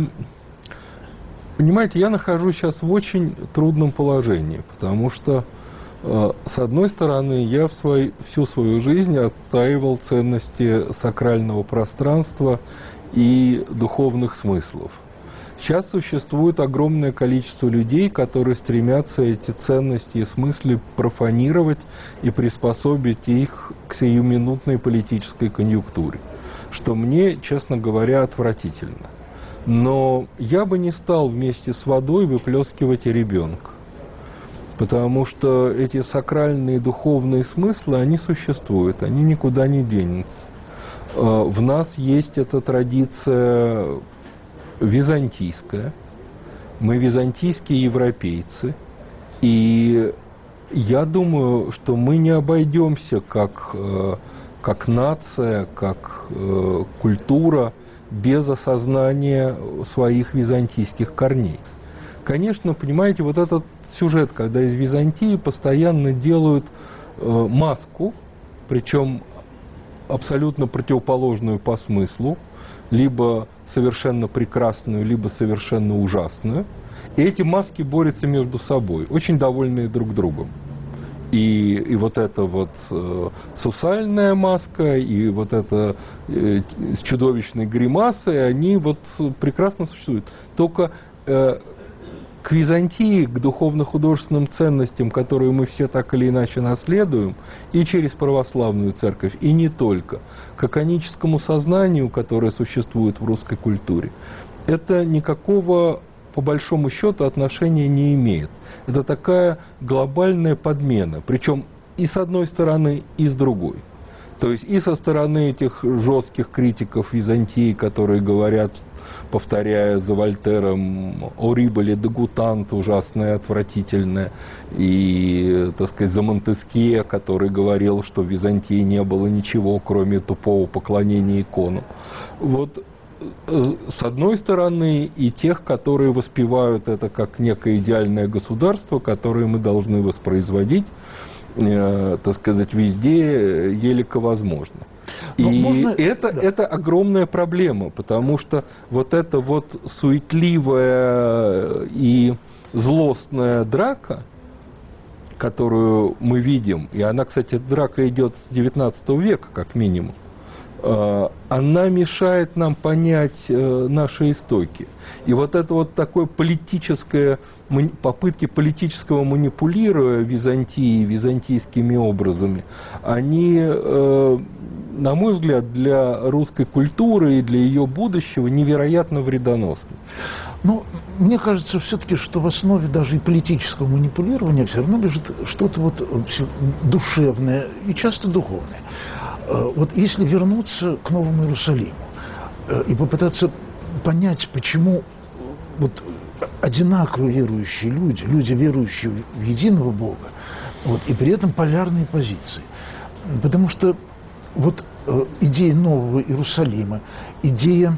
понимаете, я нахожусь сейчас в очень трудном положении, потому что, э, с одной стороны, я в свой, всю свою жизнь отстаивал ценности сакрального пространства и духовных смыслов. Сейчас существует огромное количество людей, которые стремятся эти ценности и смыслы профанировать и приспособить их к сиюминутной политической конъюнктуре, что мне, честно говоря, отвратительно. Но я бы не стал вместе с водой выплескивать и ребенка, потому что эти сакральные духовные смыслы, они существуют, они никуда не денутся. В нас есть эта традиция византийская, мы византийские европейцы, и я думаю, что мы не обойдемся как, как нация, как культура без осознания своих византийских корней. Конечно, понимаете, вот этот сюжет, когда из Византии постоянно делают маску, причем абсолютно противоположную по смыслу, либо совершенно прекрасную, либо совершенно ужасную. И эти маски борются между собой, очень довольные друг другом. И, и вот эта вот э, сусальная маска, и вот эта э, с чудовищной гримасой, они вот прекрасно существуют. Только э, к Византии, к духовно-художественным ценностям, которые мы все так или иначе наследуем, и через православную церковь, и не только, к аконическому сознанию, которое существует в русской культуре, это никакого, по большому счету, отношения не имеет. Это такая глобальная подмена, причем и с одной стороны, и с другой. То есть и со стороны этих жестких критиков Византии, которые говорят, повторяя за Вольтером, «Орибеле дегутант», ужасное, отвратительное, и, так сказать, за Монтескье, который говорил, что в Византии не было ничего, кроме тупого поклонения иконам. Вот с одной стороны, и тех, которые воспевают это как некое идеальное государство, которое мы должны воспроизводить, э, так сказать, везде, елико возможно. Но и можно... это, да. это огромная проблема, потому что вот эта вот суетливая и злостная драка, которую мы видим, и она, кстати, драка идет с девятнадцатого века, как минимум, она мешает нам понять э, наши истоки. И вот это вот такое политическое, попытки политического манипулирования Византии, византийскими образами, они, э, на мой взгляд, для русской культуры и для ее будущего невероятно вредоносны. Ну, мне кажется все-таки, что в основе даже и политического манипулирования все равно лежит что-то вот душевное и часто духовное. Вот если вернуться к Новому Иерусалиму и попытаться понять, почему вот одинаково верующие люди, люди, верующие в единого Бога, вот, и при этом полярные позиции. Потому что вот идея Нового Иерусалима, идея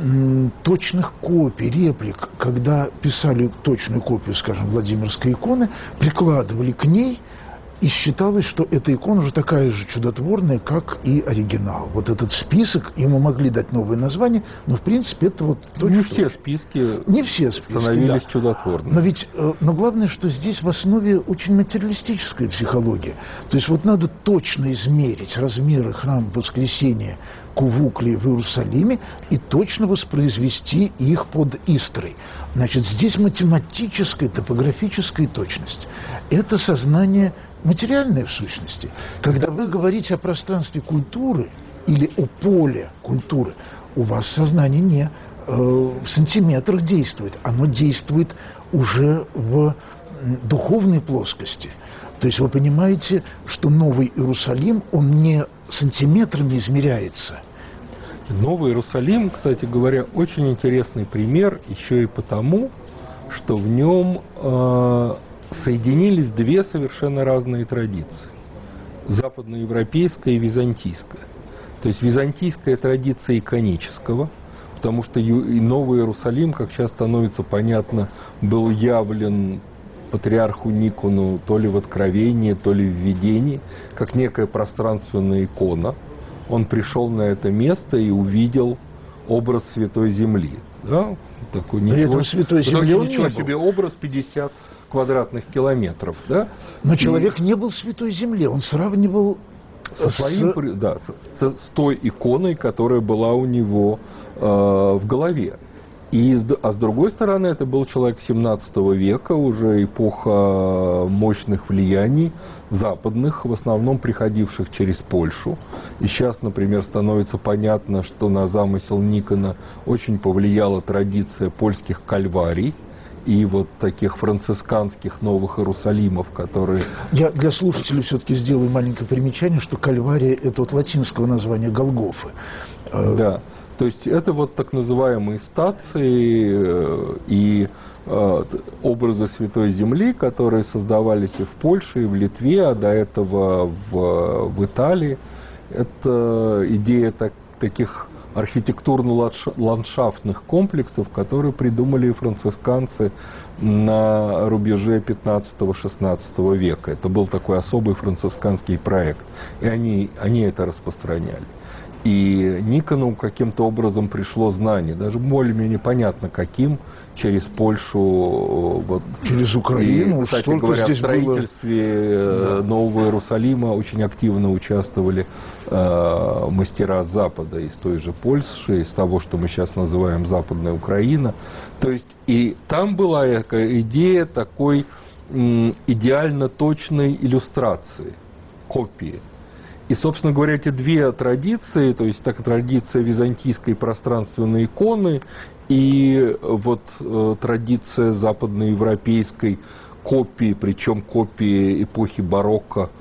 точных копий, реплик, когда писали точную копию, скажем, Владимирской иконы, прикладывали к ней, и считалось, что эта икона уже такая же чудотворная, как и оригинал. Вот этот список, ему могли дать новое название, но в принципе это вот точно. Не все списки, не все списки становились да. чудотворными. Но ведь, но главное, что здесь в основе очень материалистическая психология. То есть вот надо точно измерить размеры храма Воскресения Кувукли в Иерусалиме и точно воспроизвести их под Истрой. Значит, здесь математическая, топографическая точность. Это сознание материальное в сущности. Когда вы говорите о пространстве культуры или о поле культуры, у вас сознание не э, в сантиметрах действует. Оно действует уже в духовной плоскости. То есть вы понимаете, что Новый Иерусалим, он не сантиметрами измеряется. Новый Иерусалим, кстати говоря, очень интересный пример еще и потому, что в нем э, соединились две совершенно разные традиции. Западноевропейская и византийская. То есть византийская традиция иконического, потому что и Новый Иерусалим, как сейчас становится понятно, был явлен патриарху Никону то ли в Откровении, то ли в Видении, как некая пространственная икона. Он пришел на это место и увидел образ Святой Земли. Да? Такой, При ничего, этом Святой Земли он ничего не себе был. образ пятьдесят квадратных километров. Да? Но и... человек не был в Святой Земле, он сравнивал со своим, с... Да, с, с той иконой, которая была у него э, в голове. И, а с другой стороны, это был человек семнадцатого века, уже эпоха мощных влияний западных, в основном приходивших через Польшу. И сейчас, например, становится понятно, что на замысел Никона очень повлияла традиция польских кальварий и вот таких францисканских новых Иерусалимов, которые... Я для слушателей все-таки сделаю маленькое примечание, что кальвария – это от латинского названия Голгофы. Да. То есть это вот так называемые стации и э, образы Святой Земли, которые создавались и в Польше, и в Литве, а до этого в, в Италии. Это идея так, таких архитектурно-ландшафтных комплексов, которые придумали францисканцы на рубеже пятнадцатого-шестнадцатого века. Это был такой особый францисканский проект, и они, они это распространяли. И Никону каким-то образом пришло знание, даже более-менее понятно каким, через Польшу, вот, через Украину. И, кстати говоря, в строительстве было... Нового Иерусалима очень активно участвовали э, мастера с Запада, из той же Польши, из того, что мы сейчас называем Западная Украина. То есть и там была идея такой м, идеально точной иллюстрации, копии. И, собственно говоря, эти две традиции, то есть так, традиция византийской пространственной иконы и вот э, традиция западноевропейской копии, причем копии эпохи барокко,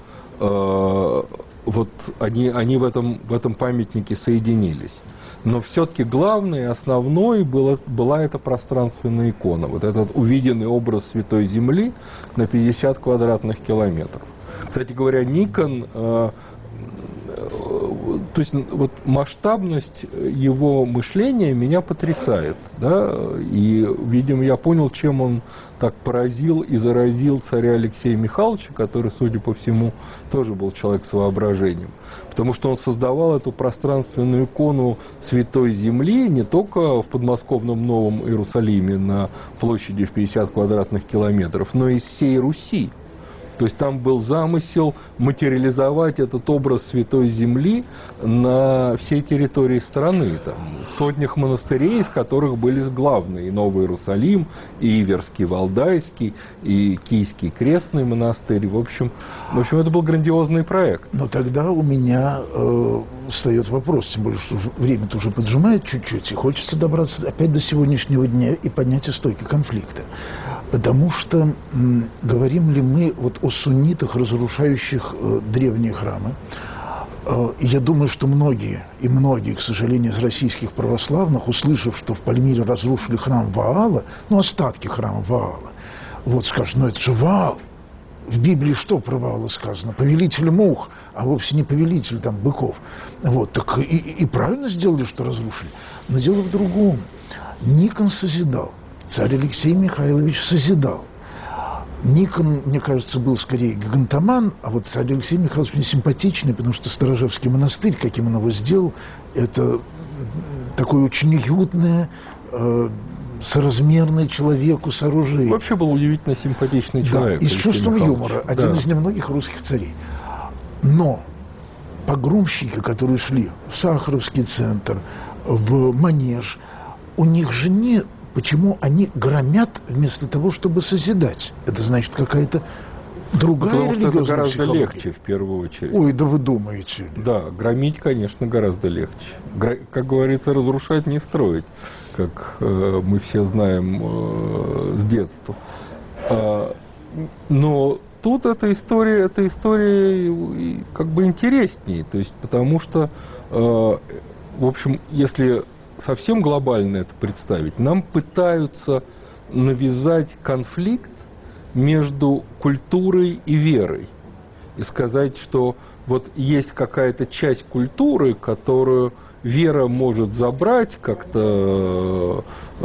э, вот они, они в, этом, в этом памятнике соединились. Но все-таки главной, основной была, была эта пространственная икона, вот этот увиденный образ Святой Земли на пятьдесят квадратных километров. Кстати говоря, Никон... Э, То есть вот масштабность его мышления меня потрясает, да, и, видимо, я понял, чем он так поразил и заразил царя Алексея Михайловича, который, судя по всему, тоже был человек с воображением, потому что он создавал эту пространственную икону Святой Земли не только в подмосковном Новом Иерусалиме на площади в пятьдесят квадратных километров, но и всей Руси. То есть там был замысел материализовать этот образ Святой Земли на всей территории страны. Там, в сотнях монастырей, из которых были главные: и Новый Иерусалим, и Иверский Валдайский, и Кийский Крестный монастырь. В общем, в общем, это был грандиозный проект. Но тогда у меня э, встает вопрос, тем более, что время-то уже поджимает чуть-чуть, и хочется добраться опять до сегодняшнего дня и поднять истоки конфликта. Потому что м, говорим ли мы вот о суннитах, разрушающих э, древние храмы? Э, я думаю, что многие, и многие, к сожалению, из российских православных, услышав, что в Пальмире разрушили храм Ваала, ну, остатки храма Ваала, вот скажут: ну это же Ваал. В Библии что про Ваала сказано? Повелитель мух, а вовсе не повелитель там быков. Вот, так и, и правильно сделали, что разрушили. Но дело в другом. Никон созидал. Царь Алексей Михайлович созидал. Никон, мне кажется, был скорее гигантоман, а вот царь Алексей Михайлович мне симпатичный, потому что Сторожевский монастырь, каким он его сделал, это такое очень уютное, э, соразмерный человеку с оружием. Вообще был удивительно симпатичный человек. Да, и с чувством Михайлович. юмора. Один Да. из немногих русских царей. Но погромщики, которые шли в Сахаровский центр, в Манеж, у них же не... Почему они громят вместо того, чтобы созидать? Это значит какая-то другая Потому что это религиозная гораздо психология. легче, в первую очередь. Ой, да вы думаете. Да, громить, конечно, гораздо легче. Гра- как говорится, разрушать, не строить, как э, мы все знаем э, с детства. А, но тут эта история, эта история и как бы интереснее, то есть потому что, э, в общем, если совсем глобально это представить, нам пытаются навязать конфликт между культурой и верой. И сказать, что вот есть какая-то часть культуры, которую вера может забрать, как-то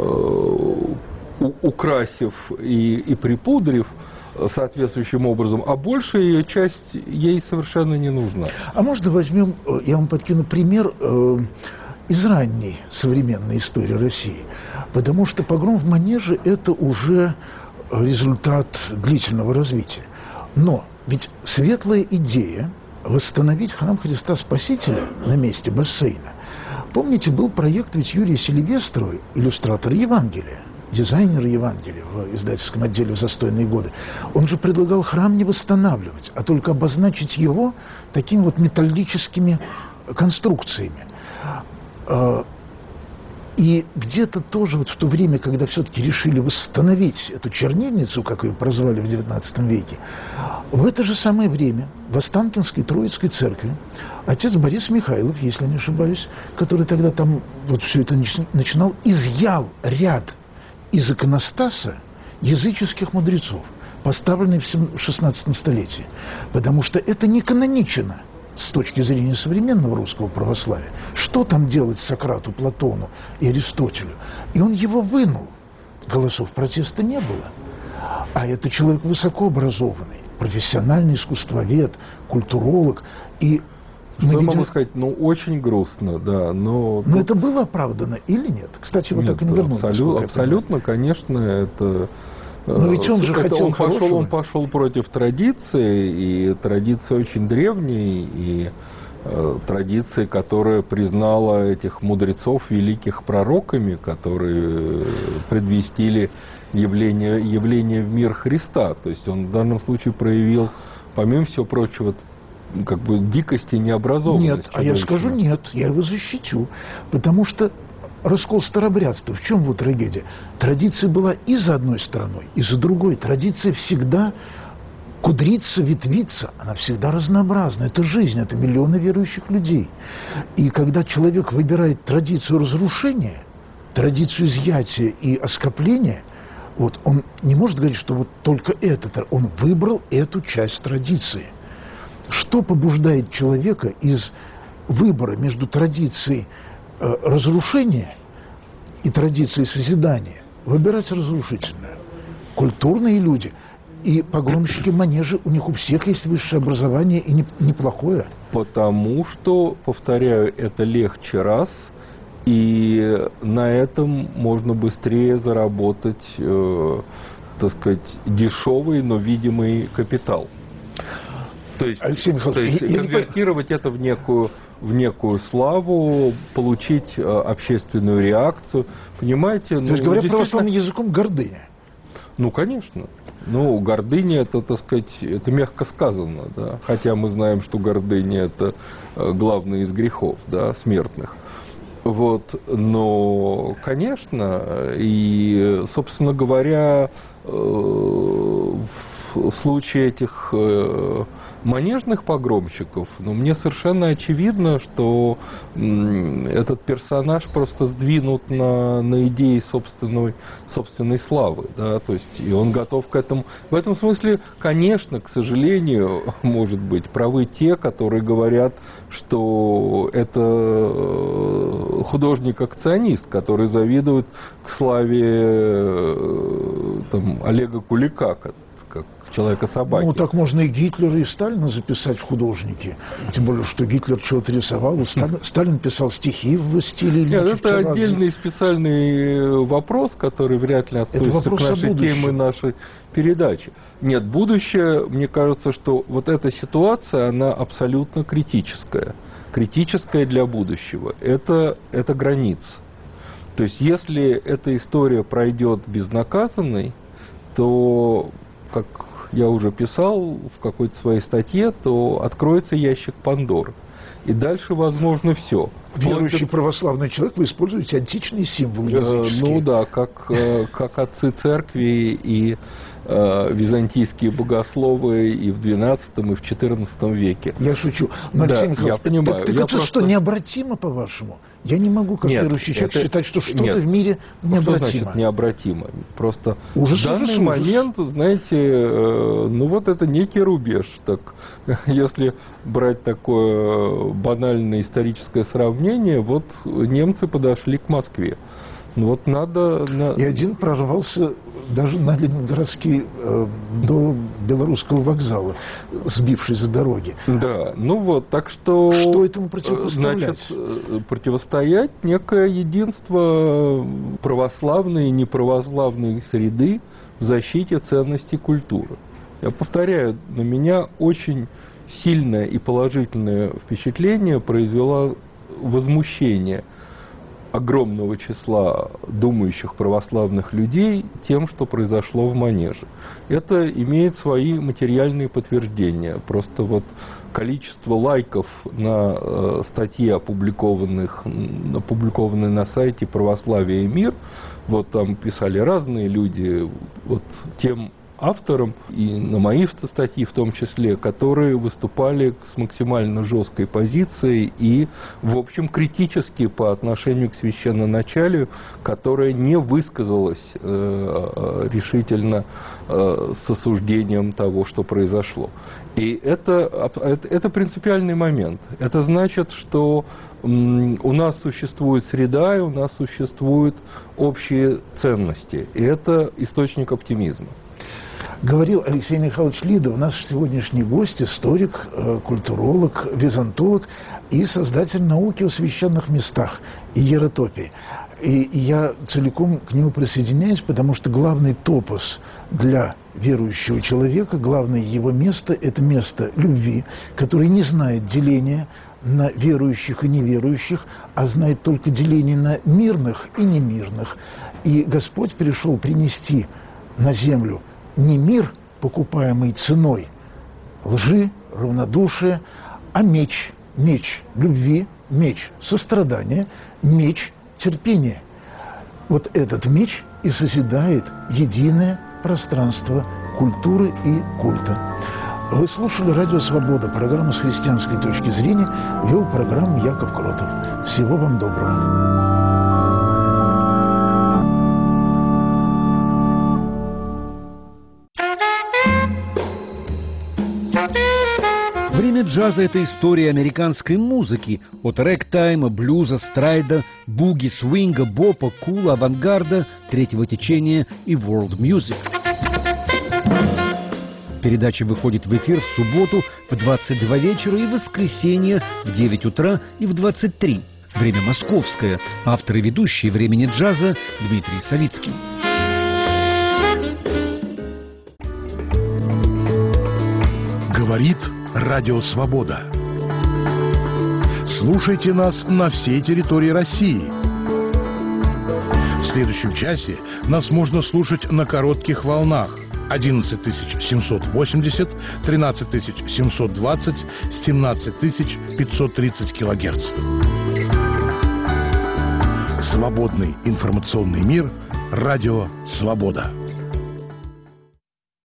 э, украсив и, и припудрив соответствующим образом, а большая ее часть ей совершенно не нужна. А можно возьмем, я вам подкину пример э, из ранней современной истории России. Потому что погром в Манеже – это уже результат длительного развития. Но ведь светлая идея восстановить храм Христа Спасителя на месте бассейна. Помните, был проект ведь Юрия Селивестровой, иллюстратора Евангелия, дизайнера Евангелия в издательском отделе в застойные годы. Он же предлагал храм не восстанавливать, а только обозначить его такими вот металлическими конструкциями. И где-то тоже вот в то время, когда все-таки решили восстановить эту чернильницу, как ее прозвали в девятнадцатом веке, в это же самое время в Останкинской Троицкой церкви отец Борис Михайлов, если не ошибаюсь, который тогда там вот все это начинал, изъял ряд из иконостаса языческих мудрецов, поставленных в шестнадцатом столетии, потому что это не канонично с точки зрения современного русского православия. Что там делать Сократу, Платону и Аристотелю? И он его вынул. Голосов протеста не было. А это человек высокообразованный, профессиональный искусствовед, культуролог. И Что мы я видим... могу сказать? Ну, очень грустно, да, но... Но тут... это было оправдано или нет? Кстати, вы Нет, так и не вернулись. абсолютно, абсолютно, конечно, это... Но ведь он же это хотел он пошел, хорошего. он пошел против традиции, и традиция очень древняя, и э, традиция, которая признала этих мудрецов великих пророками, которые предвестили явление, явление в мир Христа. То есть он в данном случае проявил, помимо всего прочего, как бы дикость и необразованность. Нет, а я скажу нет, я его защитю, потому что раскол старобрядства, в чем его трагедия? Традиция была и за одной стороной, и за другой. Традиция всегда кудрится, ветвится, она всегда разнообразна. Это жизнь, это миллионы верующих людей. И когда человек выбирает традицию разрушения, традицию изъятия и оскопления, вот он не может говорить, что вот только это, он выбрал эту часть традиции. Что побуждает человека из выбора между традицией разрушения и традиции созидания выбирать разрушительное? Культурные люди и погромщики Манежа, у них у всех есть высшее образование и не, неплохое. Потому что, повторяю, это легче раз, и на этом можно быстрее заработать, э, так сказать, дешевый, но видимый капитал. То есть, Алексей Михайлович, то есть я, я конвертировать не... это в некую, в некую славу, получить э, общественную реакцию. Понимаете? То ну, есть, говоря действительно... православным языком, гордыня. Ну, конечно. Ну, гордыня, это, так сказать, это мягко сказано, да. Хотя мы знаем, что гордыня – это главный из грехов, да, смертных. Вот, но, конечно, и, собственно говоря, в случае этих манежных погромщиков, ну, мне совершенно очевидно, что этот персонаж просто сдвинут на, на идеи собственной, собственной славы, да, то есть, и он готов к этому. В этом смысле, конечно, к сожалению, может быть, правы те, которые говорят, что это художник-акционист, который завидует к славе там, Олега Кулика, как Человека-собаки. Ну, так можно и Гитлера, и Сталина записать в художники. Тем более, что Гитлер чего-то рисовал, Сталин, Сталин писал стихи в стиле Ильича. Нет, это отдельный специальный вопрос, который вряд ли относится к нашей теме нашей передачи. Нет, будущее, мне кажется, что вот эта ситуация, она абсолютно критическая. Критическая для будущего. Это, это граница. То есть, если эта история пройдет безнаказанной, то, как я уже писал в какой-то своей статье, то откроется ящик Пандоры. И дальше возможно все. Верующий православный человек, вы используете античные символы языческие. Ну да, как, как отцы церкви и э, византийские богословы и в двенадцатом, и в четырнадцатом веке. Я шучу. Но, да, Алексей Михайлович, я понимаю. Так, так я это просто... что, необратимо, по-вашему? Я не могу, как нет, верующий человек, это... считать, что что-то нет. в мире необратимо. Что значит необратимо? Просто ужас, в данный ужас, момент, ужас. знаете, э, ну вот это некий рубеж. Так, если брать такое банальное историческое сравнение, вот немцы подошли к Москве. Ну вот надо... На... И один прорвался даже на Ленинградский, э, до Белорусского вокзала, сбившись с дороги. Да, ну вот, так что... Что этому противопоставлять? Значит, противостоять некое единство православной и неправославной среды в защите ценностей культуры. Я повторяю, на меня очень сильное и положительное впечатление произвело возмущение огромного числа думающих православных людей тем, что произошло в Манеже. Это имеет свои материальные подтверждения. Просто вот количество лайков на э, статье, опубликованных, опубликованной на сайте «Православие и мир», вот там писали разные люди, вот тем авторам, и на мои статьи в том числе, которые выступали с максимально жесткой позицией и, в общем, критически по отношению к священноначалию, которое не высказалось э, решительно э, с осуждением того, что произошло. И это, это принципиальный момент. Это значит, что м, у нас существует среда, и у нас существуют общие ценности. И это источник оптимизма. Говорил Алексей Михайлович Лидов, наш сегодняшний гость, историк, культуролог, византолог и создатель науки о священных местах и еретопии. И я целиком к нему присоединяюсь, потому что главный топос для верующего человека, главное его место – это место любви, которое не знает деления на верующих и неверующих, а знает только деление на мирных и немирных. И Господь пришел принести на землю не мир, покупаемый ценой лжи, равнодушия, а меч, меч любви, меч сострадания, меч терпения. Вот этот меч и созидает единое пространство культуры и культа. Вы слушали «Радио Свобода», программу с христианской точки зрения, вел программу Яков Кротов. Всего вам доброго. Время джаза – это история американской музыки. От рэг-тайма, блюза, страйда, буги, свинга, бопа, кула, авангарда, третьего течения и world music. Передача выходит в эфир в субботу в двадцать два вечера и в воскресенье в девять утра и в двадцать три. Время московское. Автор и ведущий «Времени джаза» Дмитрий Савицкий. Говорит Радио «Свобода». Слушайте нас на всей территории России. В следующем часе нас можно слушать на коротких волнах одиннадцать тысяч семьсот восемьдесят, тринадцать тысяч семьсот двадцать, семнадцать тысяч пятьсот тридцать килогерц. Свободный информационный мир. Радио «Свобода».